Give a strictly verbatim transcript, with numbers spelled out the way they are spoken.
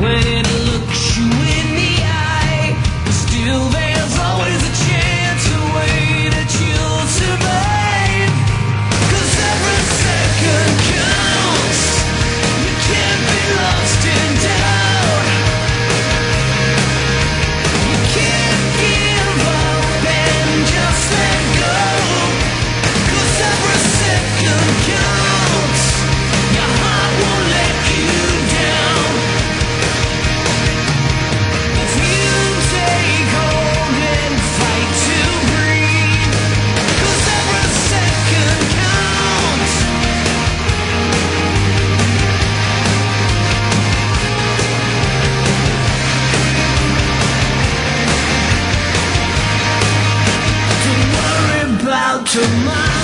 when it looks you in the eye. But still there's always a chance, a way that you'll survive. 'Cause every second counts. You can't be lost in doubt. You can't give up and just let go. 'Cause every second counts. Your heart won't let you down. If you take hold and fight to breathe, 'cause every second counts. Don't worry about tomorrow.